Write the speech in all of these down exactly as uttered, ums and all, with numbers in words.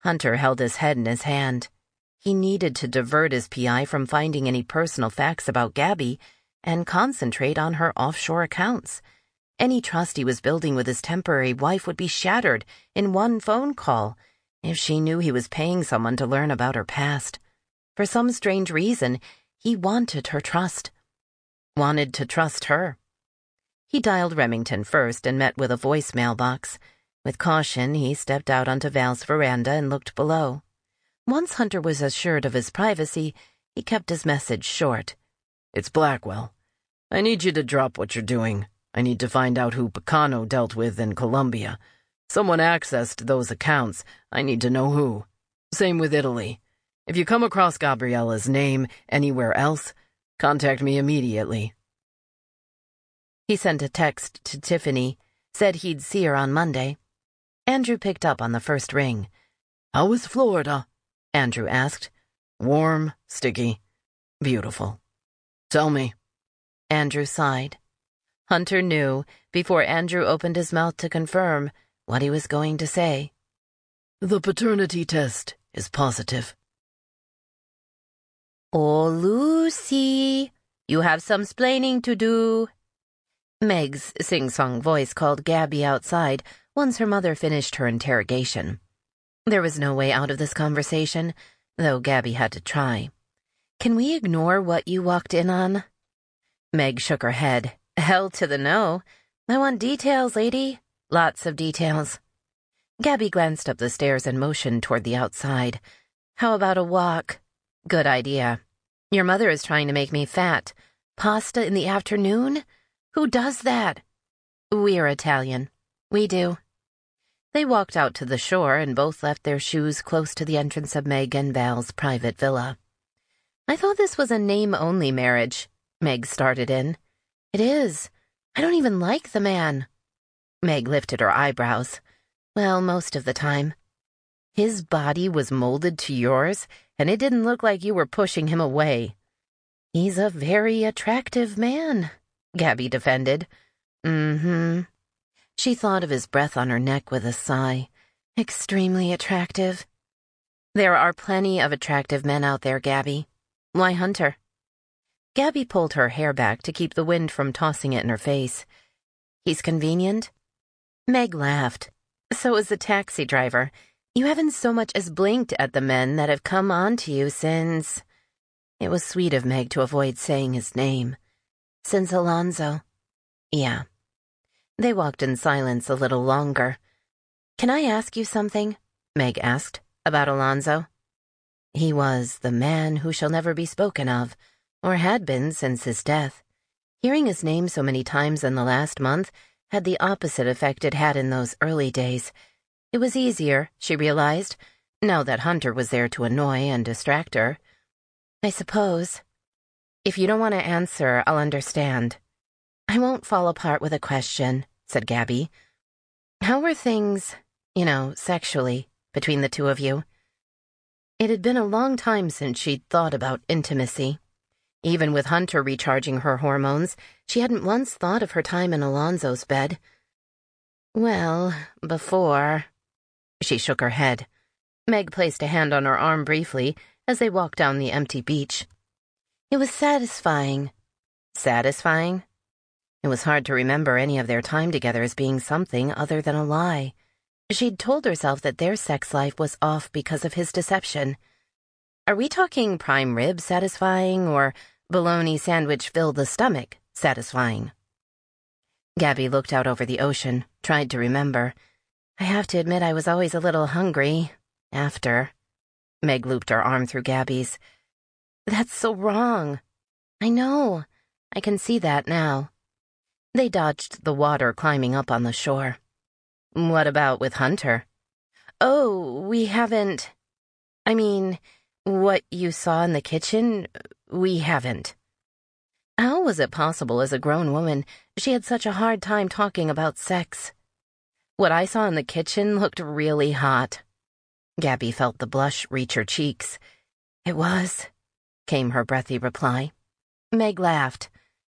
Hunter held his head in his hand. He needed to divert his P I from finding any personal facts about Gabby and concentrate on her offshore accounts. Any trust he was building with his temporary wife would be shattered in one phone call if she knew he was paying someone to learn about her past. For some strange reason, he wanted her trust. Wanted to trust her. He dialed Remington first and met with a voicemail box. With caution, he stepped out onto Val's veranda and looked below. Once Hunter was assured of his privacy, he kept his message short. It's Blackwell. I need you to drop what you're doing. I need to find out who Picano dealt with in Colombia. Someone accessed those accounts. I need to know who. Same with Italy. If you come across Gabriella's name anywhere else, contact me immediately. He sent a text to Tiffany, said he'd see her on Monday. Andrew picked up on the first ring. How is Florida? Andrew asked. Warm, sticky, beautiful. Tell me. Andrew sighed. Hunter knew, before Andrew opened his mouth to confirm, what he was going to say. The paternity test is positive. Oh, Lucy, you have some splaining to do. Meg's sing-song voice called Gabby outside once her mother finished her interrogation. There was no way out of this conversation, though Gabby had to try. Can we ignore what you walked in on? Meg shook her head. Hell to the no. I want details, lady. Lots of details. Gabby glanced up the stairs and motioned toward the outside. How about a walk? Good idea. Your mother is trying to make me fat. Pasta in the afternoon? Who does that? We're Italian. We do. They walked out to the shore and both left their shoes close to the entrance of Meg and Val's private villa. I thought this was a name-only marriage, Meg started in. It is. I don't even like the man. Meg lifted her eyebrows. Well, most of the time. His body was molded to yours, and it didn't look like you were pushing him away. He's a very attractive man, Gabby defended. Mm-hmm. She thought of his breath on her neck with a sigh. Extremely attractive. There are plenty of attractive men out there, Gabby. Why Hunter? Gabby pulled her hair back to keep the wind from tossing it in her face. He's convenient? Meg laughed. So is the taxi driver. You haven't so much as blinked at the men that have come on to you since... It was sweet of Meg to avoid saying his name. Since Alonzo. Yeah. They walked in silence a little longer. Can I ask you something? Meg asked. About Alonzo? He was the man who shall never be spoken of, or had been since his death. Hearing his name so many times in the last month had the opposite effect it had in those early days. It was easier, she realized, now that Hunter was there to annoy and distract her. I suppose. If you don't want to answer, I'll understand. I won't fall apart with a question, said Gabby. How were things, you know, sexually, between the two of you? It had been a long time since she'd thought about intimacy. Even with Hunter recharging her hormones, she hadn't once thought of her time in Alonzo's bed. Well, before... She shook her head. Meg placed a hand on her arm briefly as they walked down the empty beach. It was satisfying. Satisfying? It was hard to remember any of their time together as being something other than a lie. She'd told herself that their sex life was off because of his deception. Are we talking prime rib satisfying or bologna sandwich fill the stomach satisfying? Gabby looked out over the ocean, tried to remember. I have to admit I was always a little hungry. After. Meg looped her arm through Gabby's. That's so wrong. I know. I can see that now. They dodged the water climbing up on the shore. What about with Hunter? Oh, we haven't... I mean, what you saw in the kitchen, we haven't. How was it possible as a grown woman she had such a hard time talking about sex? What I saw in the kitchen looked really hot. Gabby felt the blush reach her cheeks. It was, came her breathy reply. Meg laughed.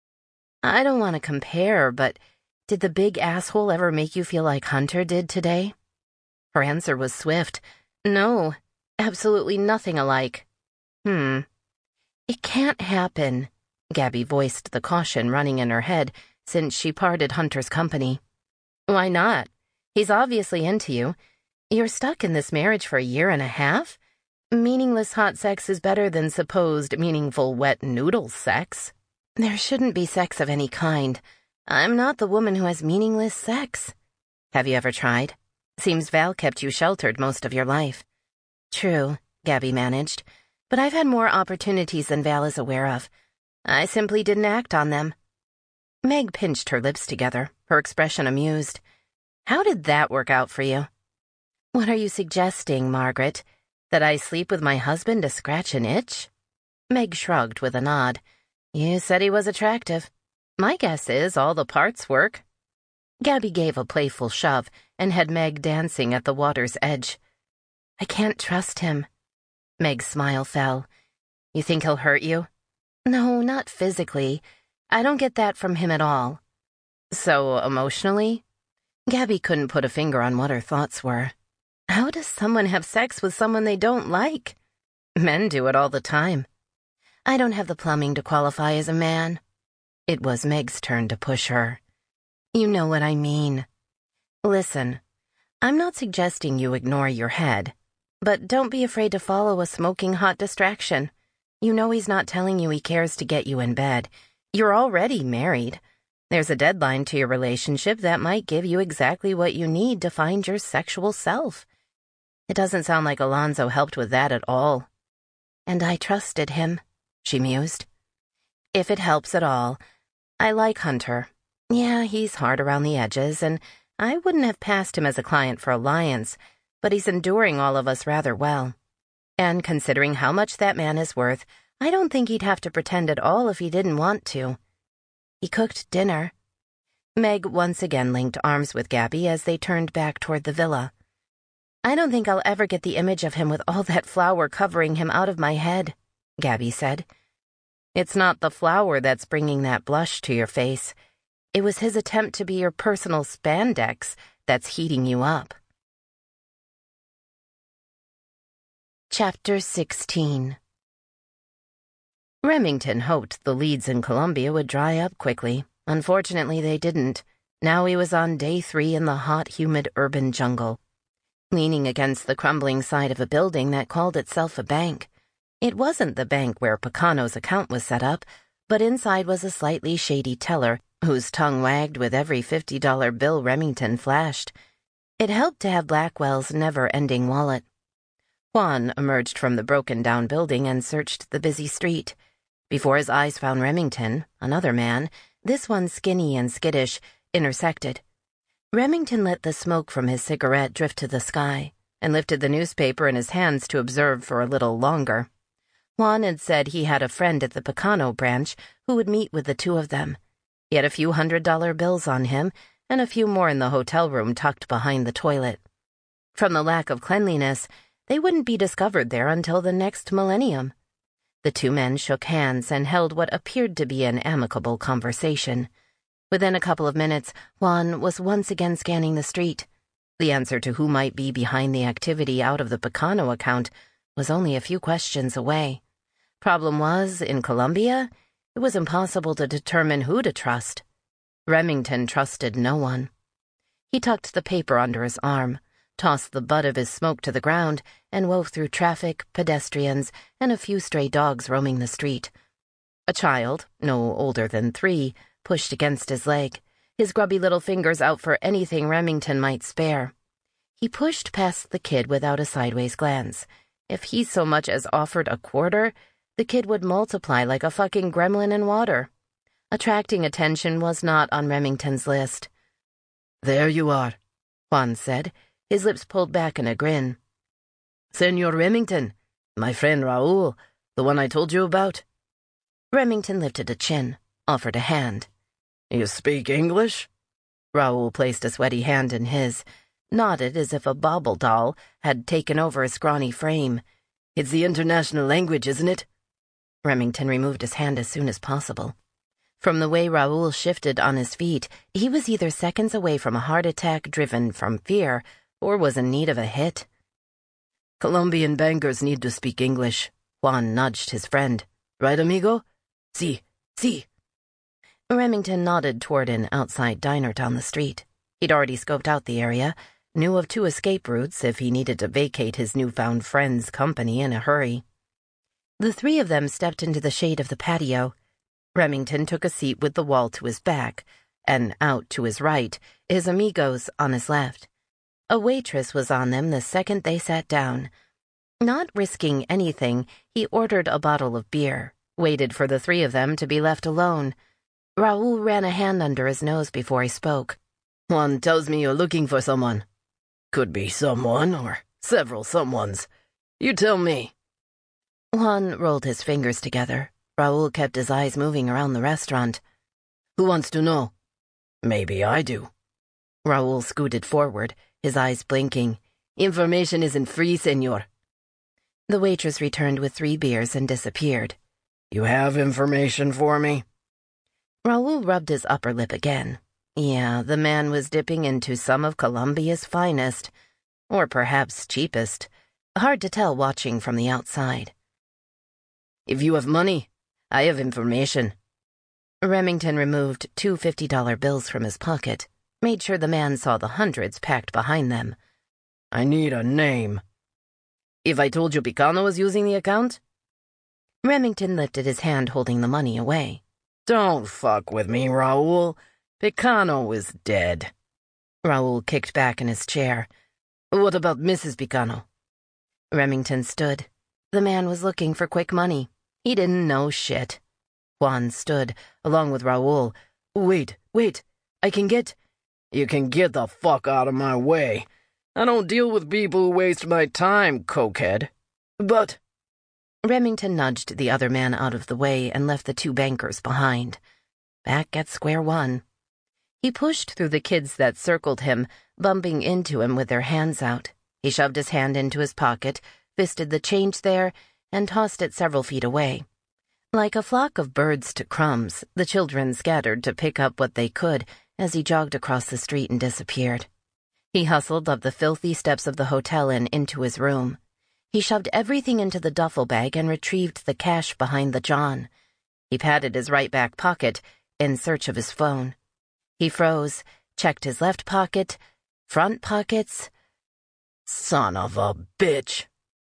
I don't want to compare, but did the big asshole ever make you feel like Hunter did today? Her answer was swift. No, absolutely nothing alike. Hmm. It can't happen, Gabby voiced the caution running in her head since she parted Hunter's company. Why not? He's obviously into you. You're stuck in this marriage for a year and a half? Meaningless hot sex is better than supposed meaningful wet noodle sex. There shouldn't be sex of any kind. I'm not the woman who has meaningless sex. Have you ever tried? Seems Val kept you sheltered most of your life. True, Gabby managed, but I've had more opportunities than Val is aware of. I simply didn't act on them. Meg pinched her lips together, her expression amused. How did that work out for you? What are you suggesting, Margaret? That I sleep with my husband to scratch an itch? Meg shrugged with a nod. You said he was attractive. My guess is all the parts work. Gabby gave a playful shove and had Meg dancing at the water's edge. I can't trust him. Meg's smile fell. You think he'll hurt you? No, not physically. I don't get that from him at all. So emotionally? Gabby couldn't put a finger on what her thoughts were. How does someone have sex with someone they don't like? Men do it all the time. I don't have the plumbing to qualify as a man. It was Meg's turn to push her. You know what I mean. Listen, I'm not suggesting you ignore your head, but don't be afraid to follow a smoking hot distraction. You know he's not telling you he cares to get you in bed. You're already married. There's a deadline to your relationship that might give you exactly what you need to find your sexual self. It doesn't sound like Alonzo helped with that at all. And I trusted him, she mused. If it helps at all, I like Hunter. Yeah, he's hard around the edges, and I wouldn't have passed him as a client for Alliance, but he's enduring all of us rather well. And considering how much that man is worth, I don't think he'd have to pretend at all if he didn't want to. He cooked dinner. Meg once again linked arms with Gabby as they turned back toward the villa. I don't think I'll ever get the image of him with all that flour covering him out of my head, Gabby said. It's not the flour that's bringing that blush to your face. It was his attempt to be your personal spandex that's heating you up. Chapter sixteen. Remington hoped the leads in Columbia would dry up quickly. Unfortunately, they didn't. Now he was on day three in the hot, humid urban jungle, leaning against the crumbling side of a building that called itself a bank. It wasn't the bank where Picano's account was set up, but inside was a slightly shady teller whose tongue wagged with every fifty dollar bill Remington flashed. It helped to have Blackwell's never-ending wallet. Juan emerged from the broken-down building and searched the busy street. Before his eyes found Remington, another man, this one skinny and skittish, intersected. Remington let the smoke from his cigarette drift to the sky and lifted the newspaper in his hands to observe for a little longer. Juan had said he had a friend at the Picano branch who would meet with the two of them. He had a few hundred-dollar bills on him and a few more in the hotel room tucked behind the toilet. From the lack of cleanliness, they wouldn't be discovered there until the next millennium. The two men shook hands and held what appeared to be an amicable conversation. Within a couple of minutes, Juan was once again scanning the street. The answer to who might be behind the activity out of the Picano account was only a few questions away. Problem was, in Columbia, it was impossible to determine who to trust. Remington trusted no one. He tucked the paper under his arm, tossed the butt of his smoke to the ground, and wove through traffic, pedestrians, and a few stray dogs roaming the street. A child, no older than three, pushed against his leg, his grubby little fingers out for anything Remington might spare. He pushed past the kid without a sideways glance. If he so much as offered a quarter, the kid would multiply like a fucking gremlin in water. Attracting attention was not on Remington's list. There you are, Juan said, his lips pulled back in a grin. Senor Remington, my friend Raul, the one I told you about. Remington lifted a chin, offered a hand. You speak English? Raul placed a sweaty hand in his, nodded as if a bauble doll had taken over his scrawny frame. It's the international language, isn't it? Remington removed his hand as soon as possible. From the way Raul shifted on his feet, he was either seconds away from a heart attack driven from fear or was in need of a hit. Colombian bankers need to speak English. Juan nudged his friend. Right, amigo? Si, si. Remington nodded toward an outside diner down the street. He'd already scoped out the area, knew of two escape routes if he needed to vacate his newfound friend's company in a hurry. The three of them stepped into the shade of the patio. Remington took a seat with the wall to his back, and out to his right, his amigos on his left. A waitress was on them the second they sat down. Not risking anything, he ordered a bottle of beer, waited for the three of them to be left alone. Raul ran a hand under his nose before he spoke. Juan tells me you're looking for someone. Could be someone or several someones. You tell me. Juan rolled his fingers together. Raul kept his eyes moving around the restaurant. Who wants to know? Maybe I do. Raul scooted forward, his eyes blinking. Information isn't free, senor. The waitress returned with three beers and disappeared. You have information for me? Raul rubbed his upper lip again. Yeah, the man was dipping into some of Colombia's finest. Or perhaps cheapest. Hard to tell watching from the outside. If you have money, I have information. Remington removed two fifty-dollar bills from his pocket, made sure the man saw the hundreds packed behind them. I need a name. If I told you Picano was using the account? Remington lifted his hand holding the money away. Don't fuck with me, Raul. Picano is dead. Raul kicked back in his chair. What about Missus Picano? Remington stood. The man was looking for quick money. He didn't know shit. Juan stood, along with Raul. Wait, wait. I can get... You can get the fuck out of my way. I don't deal with people who waste my time, cokehead. But... Remington nudged the other man out of the way and left the two bankers behind. Back at square one. He pushed through the kids that circled him, bumping into him with their hands out. He shoved his hand into his pocket, fisted the change there, and tossed it several feet away. Like a flock of birds to crumbs, the children scattered to pick up what they could as he jogged across the street and disappeared. He hustled up the filthy steps of the hotel and into his room. He shoved everything into the duffel bag and retrieved the cash behind the john. He patted his right back pocket in search of his phone. He froze, checked his left pocket, front pockets. Son of a bitch.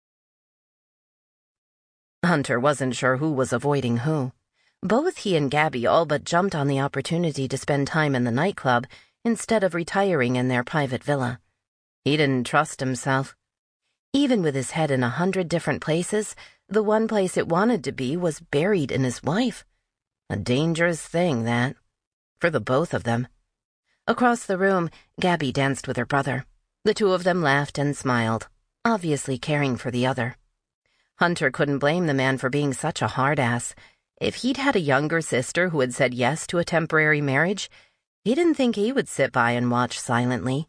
Hunter wasn't sure who was avoiding who. Both he and Gabby all but jumped on the opportunity to spend time in the nightclub instead of retiring in their private villa. He didn't trust himself. Even with his head in a hundred different places, the one place it wanted to be was buried in his wife. A dangerous thing, that. For the both of them. Across the room, Gabby danced with her brother. The two of them laughed and smiled, obviously caring for the other. Hunter couldn't blame the man for being such a hard-ass. If he'd had a younger sister who had said yes to a temporary marriage, he didn't think he would sit by and watch silently.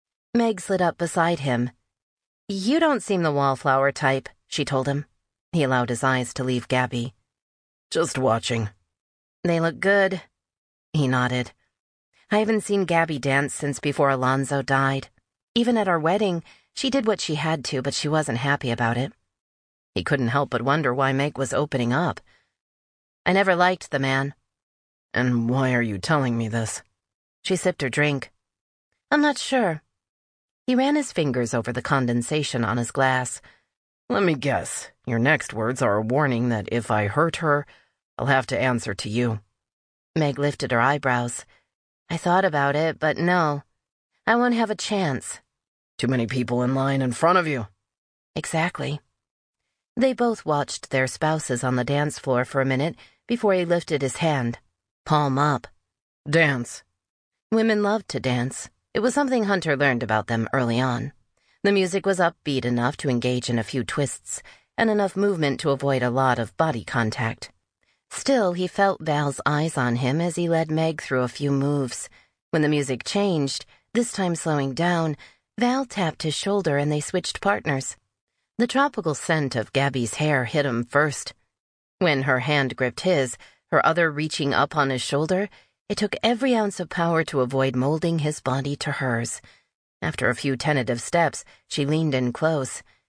Meg slid up beside him. "You don't seem the wallflower type," she told him. He allowed his eyes to leave Gabby. Just watching. "They look good." He nodded. "I haven't seen Gabby dance since before Alonzo died. Even at our wedding, she did what she had to, but she wasn't happy about it." He couldn't help but wonder why Meg was opening up. "I never liked the man." "And why are you telling me this?" She sipped her drink. "I'm not sure." He ran his fingers over the condensation on his glass. "Let me guess. Your next words are a warning that if I hurt her, I'll have to answer to you." Meg lifted her eyebrows. "I thought about it, but no. I won't have a chance." "Too many people in line in front of you." "Exactly." They both watched their spouses on the dance floor for a minute before he lifted his hand, palm up. "Dance." Women loved to dance. It was something Hunter learned about them early on. The music was upbeat enough to engage in a few twists, and enough movement to avoid a lot of body contact. Still, he felt Val's eyes on him as he led Meg through a few moves. When the music changed, this time slowing down, Val tapped his shoulder and they switched partners. The tropical scent of Gabby's hair hit him first. When her hand gripped his, her other reaching up on his shoulder, it took every ounce of power to avoid molding his body to hers. After a few tentative steps, she leaned in close.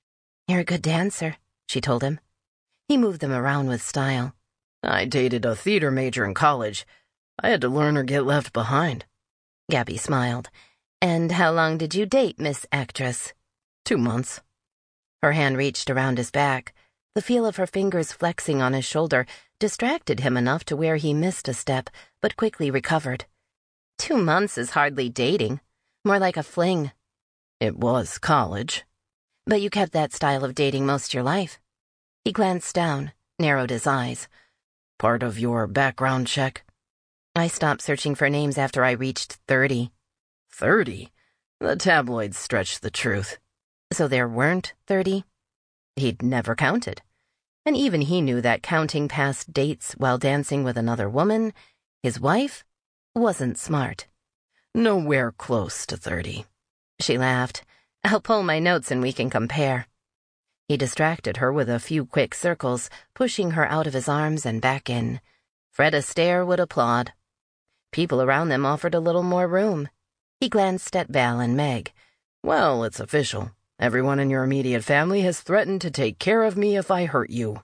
You're a good dancer, she told him. He moved them around with style. I dated a theater major in college. I had to learn or get left behind. Gabby smiled. And how long did you date, Miss Actress? Two months. Her hand reached around his back. The feel of her fingers flexing on his shoulder distracted him enough to where he missed a step, but quickly recovered. Two months is hardly dating. More like a fling. It was college. But you kept that style of dating most of your life. He glanced down, narrowed his eyes. Part of your background check? I stopped searching for names after I reached thirty. Thirty? The tabloids stretched the truth. So there weren't thirty? He'd never counted. And even he knew that counting past dates while dancing with another woman, his wife, wasn't smart. Nowhere close to thirty. She laughed. I'll pull my notes and we can compare. He distracted her with a few quick circles, pushing her out of his arms and back in. Fred Astaire would applaud. People around them offered a little more room. He glanced at Val and Meg. Well, it's official. Everyone in your immediate family has threatened to take care of me if I hurt you.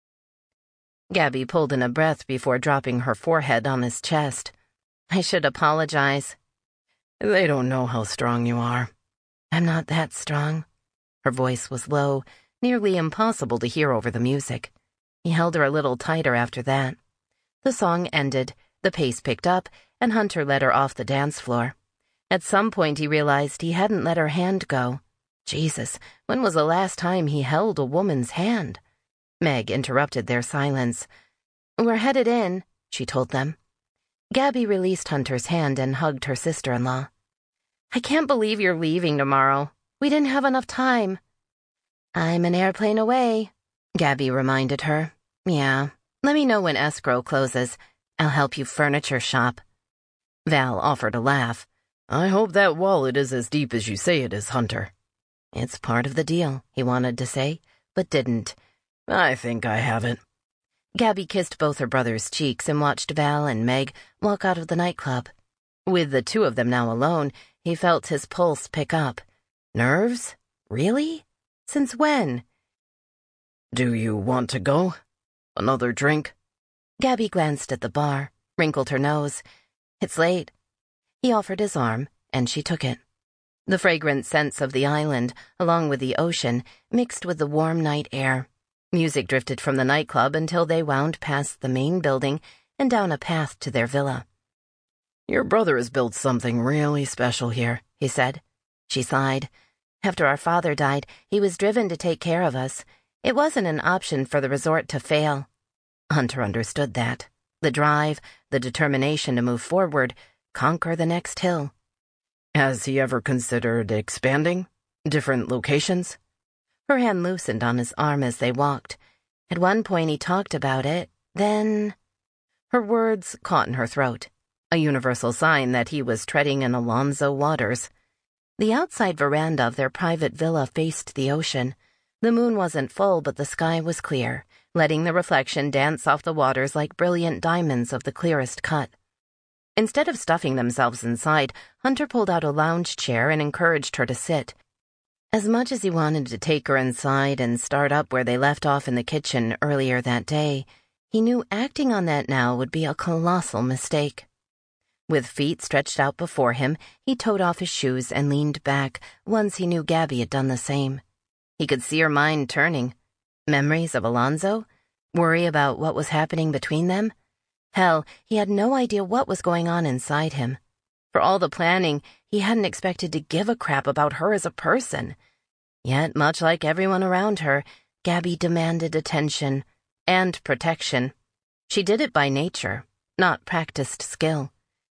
Gabby pulled in a breath before dropping her forehead on his chest. I should apologize. They don't know how strong you are. I'm not that strong. Her voice was low, nearly impossible to hear over the music. He held her a little tighter after that. The song ended, the pace picked up, and Hunter led her off the dance floor. At some point he realized he hadn't let her hand go. Jesus, when was the last time he held a woman's hand? Meg interrupted their silence. We're headed in, she told them. Gabby released Hunter's hand and hugged her sister-in-law. I can't believe you're leaving tomorrow. We didn't have enough time. I'm an airplane away, Gabby reminded her. Yeah, let me know when escrow closes. I'll help you furniture shop. Val offered a laugh. I hope that wallet is as deep as you say it is, Hunter. It's part of the deal, he wanted to say, but didn't. I think I have it. Gabby kissed both her brother's cheeks and watched Val and Meg walk out of the nightclub. With the two of them now alone, he felt his pulse pick up. Nerves? Really? Since when? Do you want to go? Another drink? Gabby glanced at the bar, wrinkled her nose. It's late. He offered his arm, and she took it. The fragrant scents of the island, along with the ocean, mixed with the warm night air. Music drifted from the nightclub until they wound past the main building and down a path to their villa. Your brother has built something really special here, he said. She sighed. After our father died, he was driven to take care of us. It wasn't an option for the resort to fail. Hunter understood that. The drive, the determination to move forward, conquer the next hill. Has he ever considered expanding? Different locations? Her hand loosened on his arm as they walked. At one point he talked about it, then... Her words caught in her throat, a universal sign that he was treading in Alonzo waters. The outside veranda of their private villa faced the ocean. The moon wasn't full, but the sky was clear, letting the reflection dance off the waters like brilliant diamonds of the clearest cut. Instead of stuffing themselves inside, Hunter pulled out a lounge chair and encouraged her to sit. As much as he wanted to take her inside and start up where they left off in the kitchen earlier that day, he knew acting on that now would be a colossal mistake. With feet stretched out before him, he toed off his shoes and leaned back once he knew Gabby had done the same. He could see her mind turning. Memories of Alonzo? Worry about what was happening between them? Hell, he had no idea what was going on inside him. For all the planning, he hadn't expected to give a crap about her as a person. Yet, much like everyone around her, Gabby demanded attention and protection. She did it by nature, not practiced skill.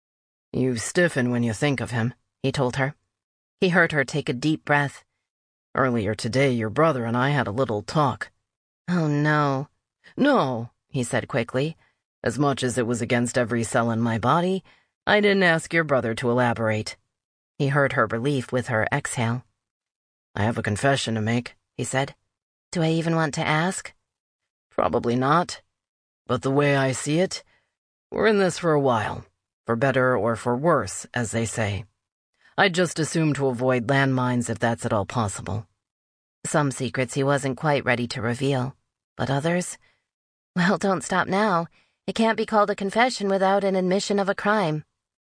You stiffen when you think of him, he told her. He heard her take a deep breath. Earlier today, your brother and I had a little talk. Oh, no. No, he said quickly. As much as it was against every cell in my body, I didn't ask your brother to elaborate. He heard her relief with her exhale. I have a confession to make, he said. Do I even want to ask? Probably not. But the way I see it, we're in this for a while. For better or for worse, as they say. I'd just assume to avoid landmines if that's at all possible. Some secrets he wasn't quite ready to reveal, but others? Well, don't stop now. It can't be called a confession without an admission of a crime.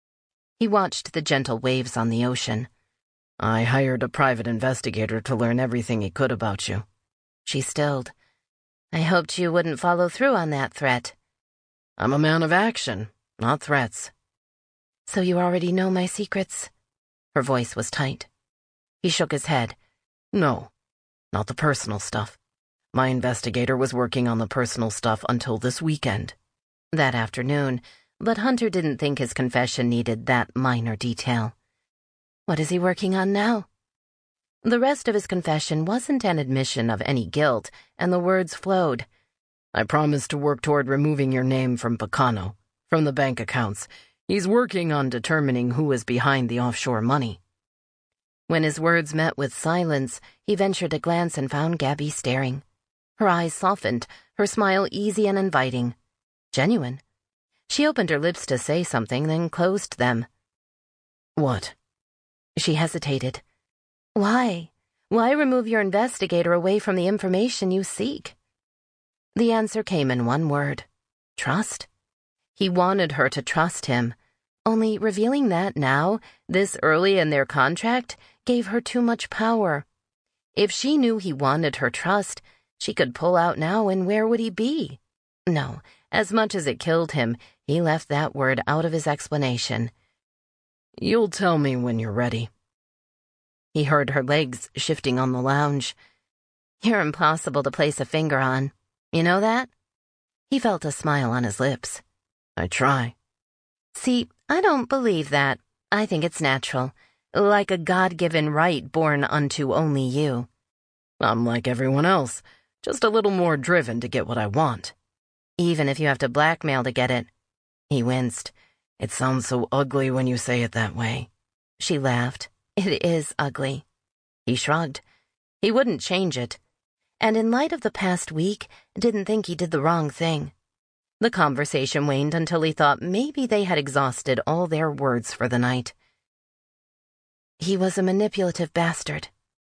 He watched the gentle waves on the ocean. I hired a private investigator to learn everything he could about you. She stilled. I hoped you wouldn't follow through on that threat. I'm a man of action, not threats. So you already know my secrets? Her voice was tight. He shook his head. No, not the personal stuff. My investigator was working on the personal stuff until this weekend. That afternoon, but Hunter didn't think his confession needed that minor detail. What is he working on now? The rest of his confession wasn't an admission of any guilt, and the words flowed. I promised to work toward removing your name from Pecano, from the bank accounts. He's working on determining who is behind the offshore money. When his words met with silence, he ventured a glance and found Gabby staring. Her eyes softened, her smile easy and inviting. Genuine. She opened her lips to say something, then closed them. What? She hesitated. Why? Why remove your investigator away from the information you seek? The answer came in one word. Trust. He wanted her to trust him. Only revealing that now, this early in their contract, gave her too much power. If she knew he wanted her trust, she could pull out now, and where would he be? No, as much as it killed him, he left that word out of his explanation. You'll tell me when you're ready. He heard her legs shifting on the lounge. You're impossible to place a finger on. You know that? He felt a smile on his lips. I try. See, I don't believe that. I think it's natural. Like a God-given right born unto only you. I'm like everyone else, just a little more driven to get what I want. Even if you have to blackmail to get it. He winced. It sounds so ugly when you say it that way. She laughed. It is ugly. He shrugged. He wouldn't change it. And in light of the past week, didn't think he did the wrong thing. The conversation waned until he thought maybe they had exhausted all their words for the night. He was a manipulative bastard.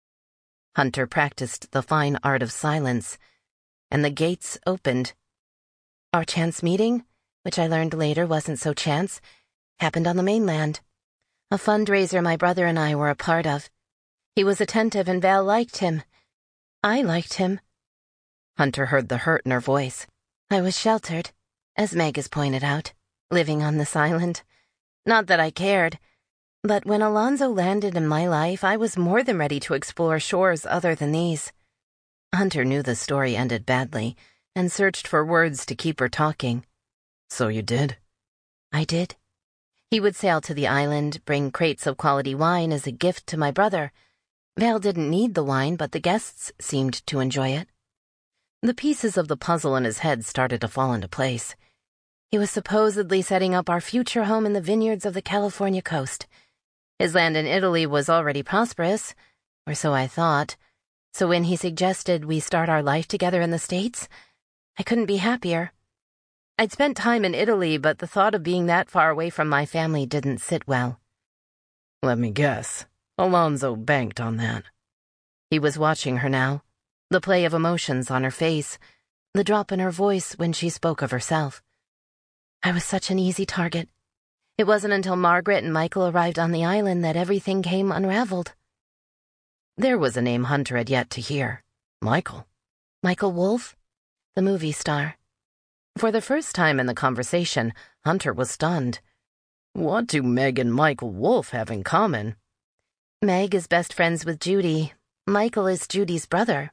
Hunter practiced the fine art of silence, and the gates opened. Our chance meeting, which I learned later wasn't so chance, happened on the mainland. A fundraiser my brother and I were a part of. He was attentive and Val liked him. I liked him. Hunter heard the hurt in her voice. I was sheltered, as Meg has pointed out, living on this island. Not that I cared, but when Alonzo landed in my life, I was more than ready to explore shores other than these. Hunter knew the story ended badly, and searched for words to keep her talking. So you did? I did. He would sail to the island, bring crates of quality wine as a gift to my brother. Val didn't need the wine, but the guests seemed to enjoy it. The pieces of the puzzle in his head started to fall into place. He was supposedly setting up our future home in the vineyards of the California coast. His land in Italy was already prosperous, or so I thought. So when he suggested we start our life together in the States, I couldn't be happier. I'd spent time in Italy, but the thought of being that far away from my family didn't sit well. Let me guess. Alonzo banked on that. He was watching her now, the play of emotions on her face, the drop in her voice when she spoke of herself. I was such an easy target. It wasn't until Margaret and Michael arrived on the island that everything came unraveled. There was a name Hunter had yet to hear. Michael. Michael Wolff, the movie star. For the first time in the conversation, Hunter was stunned. What do Meg and Michael Wolff have in common? Meg is best friends with Judy. Michael is Judy's brother.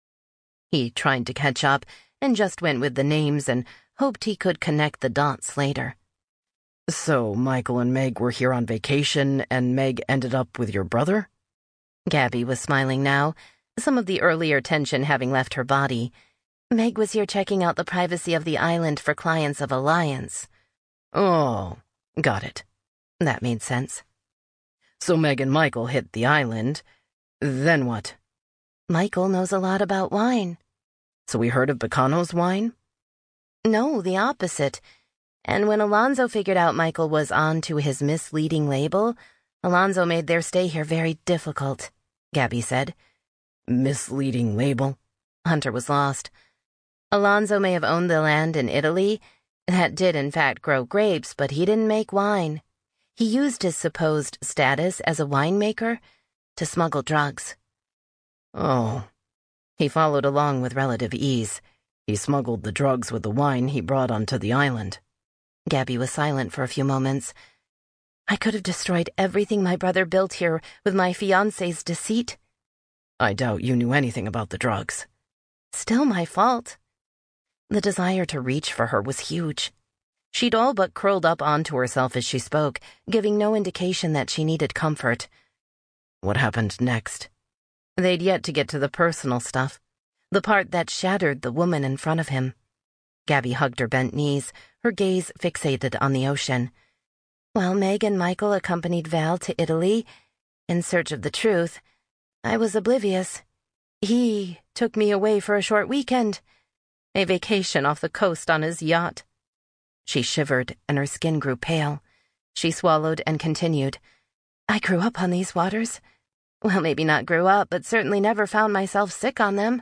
He tried to catch up and just went with the names and hoped he could connect the dots later. So Michael and Meg were here on vacation and Meg ended up with your brother? Gabby was smiling now, some of the earlier tension having left her body. Meg was here checking out the privacy of the island for clients of Alliance. Oh, got it. That made sense. So Meg and Michael hit the island. Then what? Michael knows a lot about wine. So we heard of Pecano's wine? No, the opposite. And when Alonzo figured out Michael was on to his misleading label, Alonzo made their stay here very difficult, Gabby said. misleading label? Hunter was lost. Alonzo may have owned the land in Italy that did in fact grow grapes, but he didn't make wine. He used his supposed status as a winemaker to smuggle drugs. Oh. He followed along with relative ease. He smuggled the drugs with the wine he brought onto the island. Gabby was silent for a few moments. I could have destroyed everything my brother built here with my fiancé's deceit. I doubt you knew anything about the drugs. Still my fault. The desire to reach for her was huge. She'd all but curled up onto herself as she spoke, giving no indication that she needed comfort. What happened next? They'd yet to get to the personal stuff, the part that shattered the woman in front of him. Gabby hugged her bent knees, her gaze fixated on the ocean. While Meg and Michael accompanied Val to Italy in search of the truth, I was oblivious. He took me away for a short weekend, a vacation off the coast on his yacht. She shivered, and her skin grew pale. She swallowed and continued. I grew up on these waters. Well, maybe not grew up, but certainly never found myself sick on them.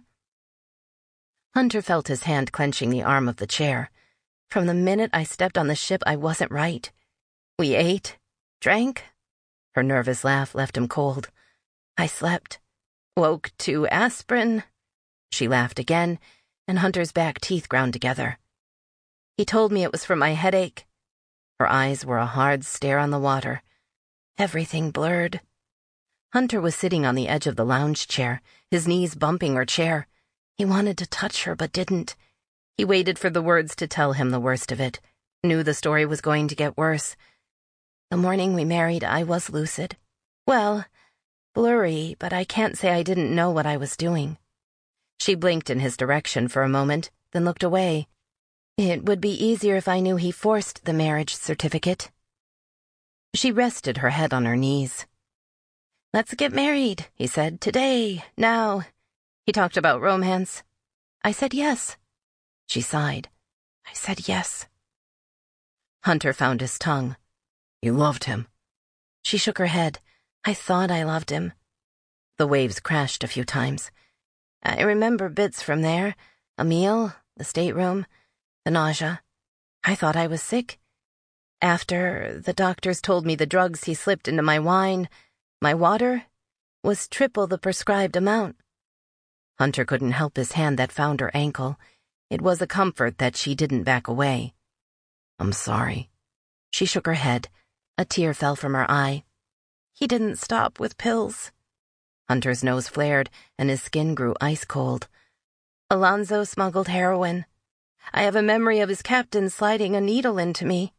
Hunter felt his hand clenching the arm of the chair. From the minute I stepped on the ship, I wasn't right. We ate, drank. Her nervous laugh left him cold. I slept, woke to aspirin. She laughed again, and Hunter's back teeth ground together. He told me it was from my headache. Her eyes were a hard stare on the water. Everything blurred. Hunter was sitting on the edge of the lounge chair, his knees bumping her chair. He wanted to touch her, but didn't. He waited for the words to tell him the worst of it, knew the story was going to get worse. The morning we married, I was lucid. Well, blurry, but I can't say I didn't know what I was doing. She blinked in his direction for a moment, then looked away. It would be easier if I knew he forced the marriage certificate. She rested her head on her knees. Let's get married, he said, today, now. He talked about romance. I said yes. She sighed. I said yes. Hunter found his tongue. You loved him. She shook her head. I thought I loved him. The waves crashed a few times. I remember bits from there. A meal, the stateroom, the nausea. I thought I was sick. After, the doctors told me the drugs he slipped into my wine, my water, was triple the prescribed amount. Hunter couldn't help his hand that found her ankle. It was a comfort that she didn't back away. I'm sorry. She shook her head. A tear fell from her eye. He didn't stop with pills. Hunter's nose flared, and his skin grew ice cold. Alonzo smuggled heroin. I have a memory of his captain sliding a needle into me.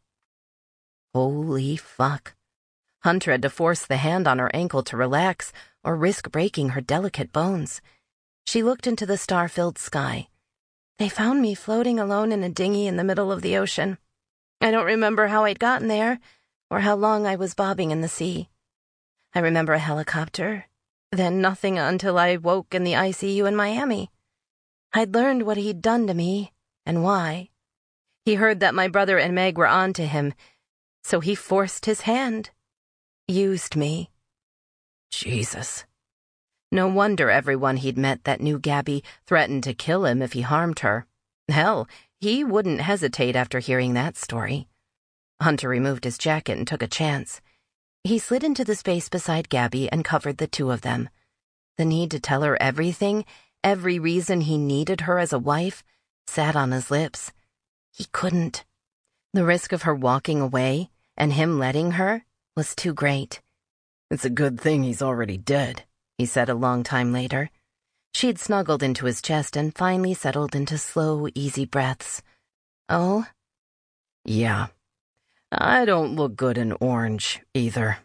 Holy fuck. Hunter had to force the hand on her ankle to relax or risk breaking her delicate bones. She looked into the star-filled sky. They found me floating alone in a dinghy in the middle of the ocean. I don't remember how I'd gotten there or how long I was bobbing in the sea. I remember a helicopter, then nothing until I woke in the I C U in Miami. I'd learned what he'd done to me and why. He heard that my brother and Meg were on to him, so he forced his hand. Used me. Jesus. No wonder everyone he'd met that knew Gabby threatened to kill him if he harmed her. Hell, he wouldn't hesitate after hearing that story. Hunter removed his jacket and took a chance. He slid into the space beside Gabby and covered the two of them. The need to tell her everything, every reason he needed her as a wife, sat on his lips. He couldn't. The risk of her walking away and him letting her was too great. It's a good thing he's already dead, he said a long time later. She'd snuggled into his chest and finally settled into slow, easy breaths. Oh? Yeah. I don't look good in orange, either.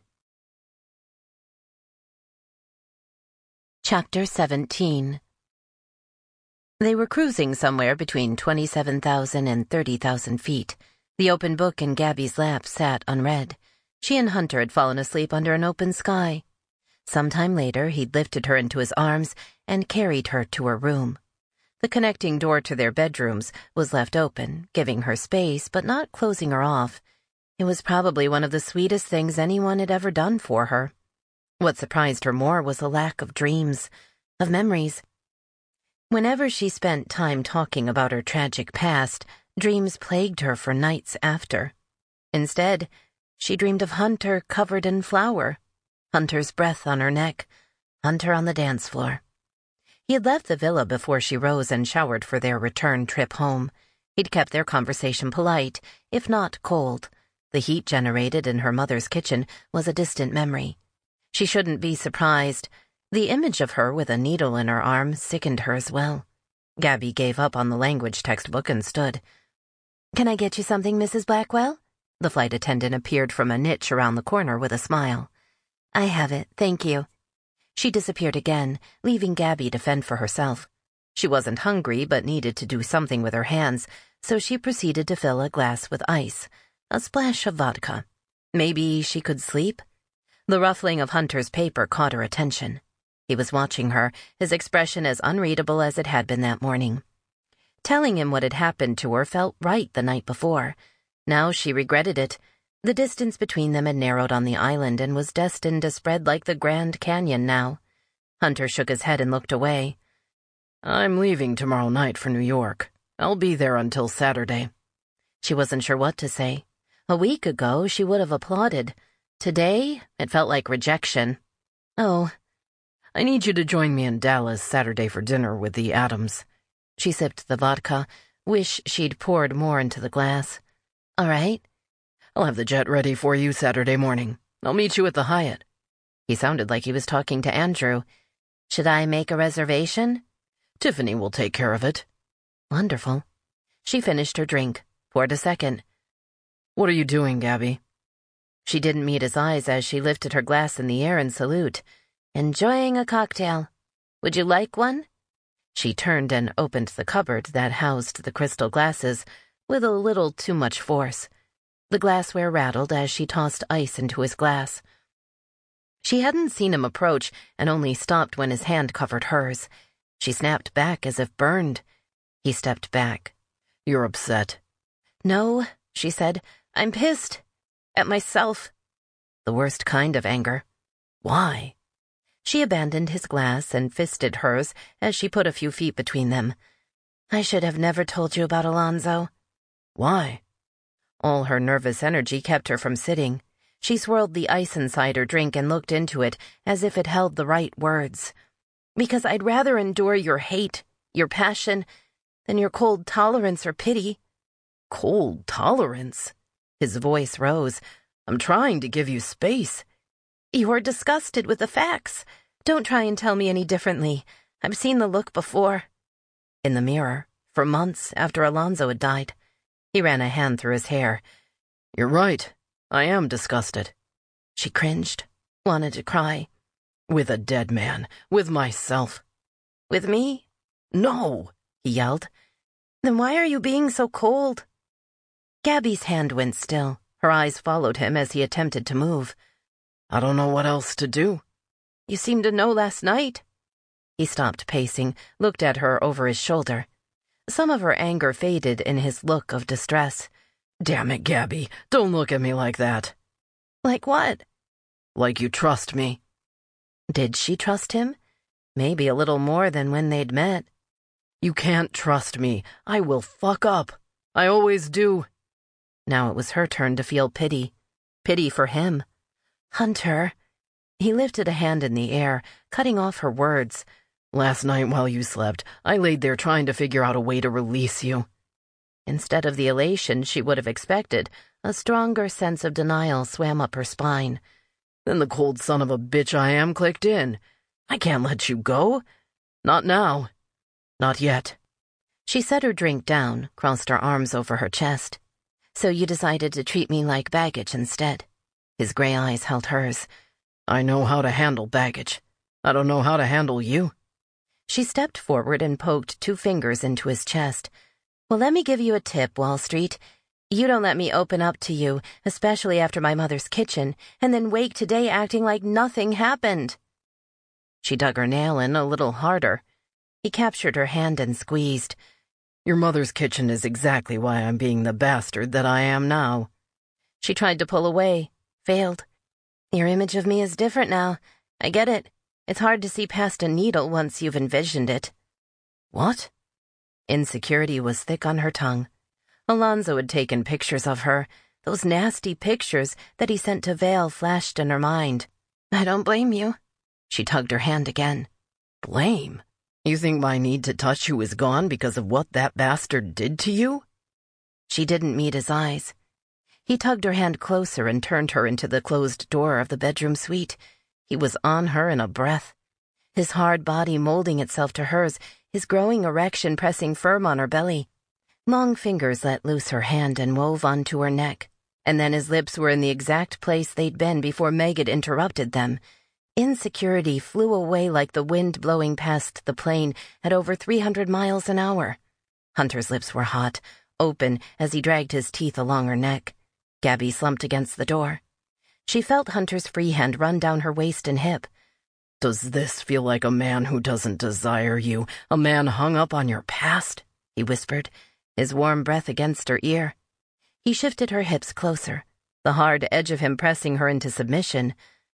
Chapter seventeen. They were cruising somewhere between twenty-seven thousand and thirty thousand feet. The open book in Gabby's lap sat unread. She and Hunter had fallen asleep under an open sky. Sometime later, he'd lifted her into his arms and carried her to her room. The connecting door to their bedrooms was left open, giving her space but not closing her off. It was probably one of the sweetest things anyone had ever done for her. What surprised her more was the lack of dreams. of memories. Whenever she spent time talking about her tragic past, dreams plagued her for nights after. Instead, she dreamed of Hunter covered in flour, Hunter's breath on her neck, Hunter on the dance floor. He had left the villa before she rose and showered for their return trip home. He'd kept their conversation polite, if not cold. The heat generated in her mother's kitchen was a distant memory. She shouldn't be surprised. The image of her with a needle in her arm sickened her as well. Gabby gave up on the language textbook and stood. "Can I get you something, Missus Blackwell?" The flight attendant appeared from a niche around the corner with a smile. "I have it, thank you." She disappeared again, leaving Gabby to fend for herself. She wasn't hungry but needed to do something with her hands, so she proceeded to fill a glass with ice, a splash of vodka. Maybe she could sleep? The ruffling of Hunter's paper caught her attention. He was watching her, his expression as unreadable as it had been that morning. Telling him what had happened to her felt right the night before. Now she regretted it. The distance between them had narrowed on the island and was destined to spread like the Grand Canyon now. Hunter shook his head and looked away. "I'm leaving tomorrow night for New York. I'll be there until Saturday." She wasn't sure what to say. A week ago, she would have applauded. Today, it felt like rejection. "Oh." "I need you to join me in Dallas Saturday for dinner with the Adams." She sipped the vodka, wish she'd poured more into the glass. "All right." "I'll have the jet ready for you Saturday morning. I'll meet you at the Hyatt." He sounded like he was talking to Andrew. "Should I make a reservation?" "Tiffany will take care of it." "Wonderful." She finished her drink, poured a second. "What are you doing, Gabby?" She didn't meet his eyes as she lifted her glass in the air in salute. "Enjoying a cocktail. Would you like one?" She turned and opened the cupboard that housed the crystal glasses with a little too much force. The glassware rattled as she tossed ice into his glass. She hadn't seen him approach and only stopped when his hand covered hers. She snapped back as if burned. He stepped back. "You're upset." "No," she said. "I'm pissed. At myself." The worst kind of anger. "Why?" She abandoned his glass and fisted hers as she put a few feet between them. "I should have never told you about Alonzo." "Why?" All her nervous energy kept her from sitting. She swirled the ice inside her drink and looked into it as if it held the right words. "Because I'd rather endure your hate, your passion, than your cold tolerance or pity." "Cold tolerance?" His voice rose. "I'm trying to give you space." "You're disgusted with the facts. Don't try and tell me any differently. I've seen the look before." In the mirror, for months after Alonzo had died. He ran a hand through his hair. "You're right. I am disgusted." She cringed, wanted to cry. "With a dead man. With myself." "With me?" "No," he yelled. "Then why are you being so cold?" Gabby's hand went still. Her eyes followed him as he attempted to move. "I don't know what else to do." "You seemed to know last night." He stopped pacing, looked at her over his shoulder. Some of her anger faded in his look of distress. "Damn it, Gabby, don't look at me like that." "Like what?" "Like you trust me." Did she trust him? Maybe a little more than when they'd met. "You can't trust me. I will fuck up. I always do." Now it was her turn to feel pity. Pity for him. "Hunter." He lifted a hand in the air, cutting off her words. "Last night while you slept, I laid there trying to figure out a way to release you." Instead of the elation she would have expected, a stronger sense of denial swam up her spine. Then the cold son of a bitch I am clicked in. I can't let you go. Not now. Not yet. She set her drink down, crossed her arms over her chest. "So you decided to treat me like baggage instead." His gray eyes held hers. "I know how to handle baggage. I don't know how to handle you." She stepped forward and poked two fingers into his chest. "Well, let me give you a tip, Wall Street. You don't let me open up to you, especially after my mother's kitchen, and then wake today acting like nothing happened." She dug her nail in a little harder. He captured her hand and squeezed. "Your mother's kitchen is exactly why I'm being the bastard that I am now." She tried to pull away, failed. "Your image of me is different now. I get it. It's hard to see past a needle once you've envisioned it. What? Insecurity was thick on her tongue. Alonzo had taken pictures of her. Those nasty pictures that he sent to Vale flashed in her mind. I don't blame you. She tugged her hand again. Blame? You think my need to touch you is gone because of what that bastard did to you? She didn't meet his eyes. He tugged her hand closer and turned her into the closed door of the bedroom suite. He was on her in a breath, his hard body molding itself to hers, his growing erection pressing firm on her belly. Long fingers let loose her hand and wove onto her neck, and then his lips were in the exact place they'd been before Meg had interrupted them. Insecurity flew away like the wind blowing past the plane at over three hundred miles an hour. Hunter's lips were hot, open as he dragged his teeth along her neck. Gabby slumped against the door. She felt Hunter's free hand run down her waist and hip. Does this feel like a man who doesn't desire you, a man hung up on your past? He whispered, his warm breath against her ear. He shifted her hips closer, the hard edge of him pressing her into submission.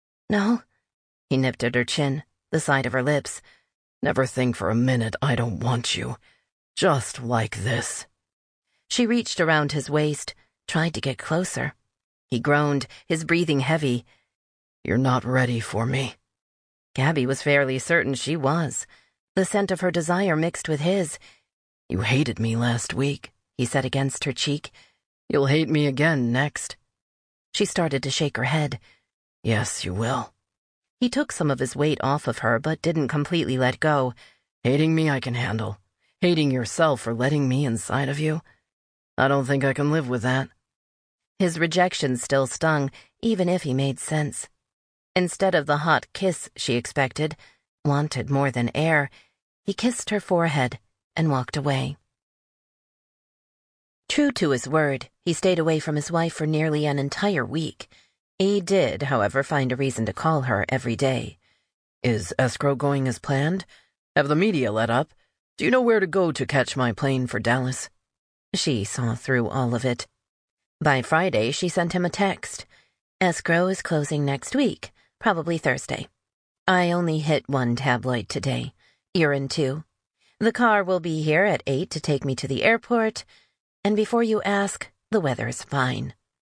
No. He nipped at her chin, the side of her lips. Never think for a minute I don't want you. Just like this. She reached around his waist, tried to get closer. He groaned, his breathing heavy. You're not ready for me. Gabby was fairly certain she was. The scent of her desire mixed with his. You hated me last week, he said against her cheek. You'll hate me again next. She started to shake her head. Yes, you will. He took some of his weight off of her, but didn't completely let go. Hating me I can handle. Hating yourself for letting me inside of you? I don't think I can live with that. His rejection still stung, even if he made sense. Instead of the hot kiss she expected, wanted more than air, he kissed her forehead and walked away. True to his word, he stayed away from his wife for nearly an entire week. He did, however, find a reason to call her every day. Is escrow going as planned? Have the media let up? Do you know where to go to catch my plane for Dallas? She saw through all of it. By Friday, she sent him a text. Escrow is closing next week, probably Thursday. I only hit one tabloid today. You're in two. The car will be here at eight to take me to the airport, and before you ask, the weather's fine.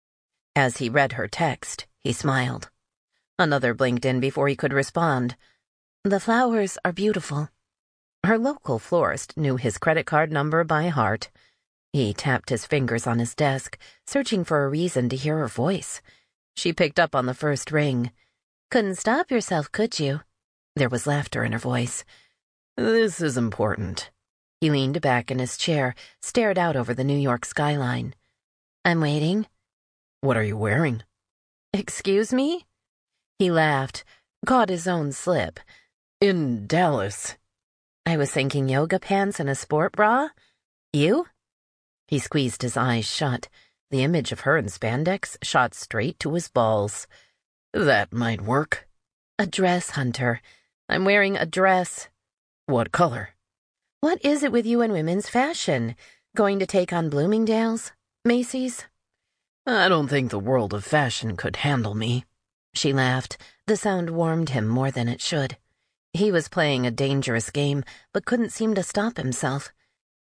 As he read her text, he smiled. Another blinked in before he could respond. The flowers are beautiful. Her local florist knew his credit card number by heart. He tapped his fingers on his desk, searching for a reason to hear her voice. She picked up on the first ring. Couldn't stop yourself, could you? There was laughter in her voice. This is important. He leaned back in his chair, stared out over the New York skyline. I'm waiting. What are you wearing? Excuse me? He laughed, caught his own slip. In Dallas. I was thinking yoga pants and a sport bra. You? He squeezed his eyes shut. The image of her in spandex shot straight to his balls. That might work. A dress, Hunter. I'm wearing a dress. What color? What is it with you and women's fashion? Going to take on Bloomingdale's? Macy's? I don't think the world of fashion could handle me. She laughed. The sound warmed him more than it should. He was playing a dangerous game, but couldn't seem to stop himself.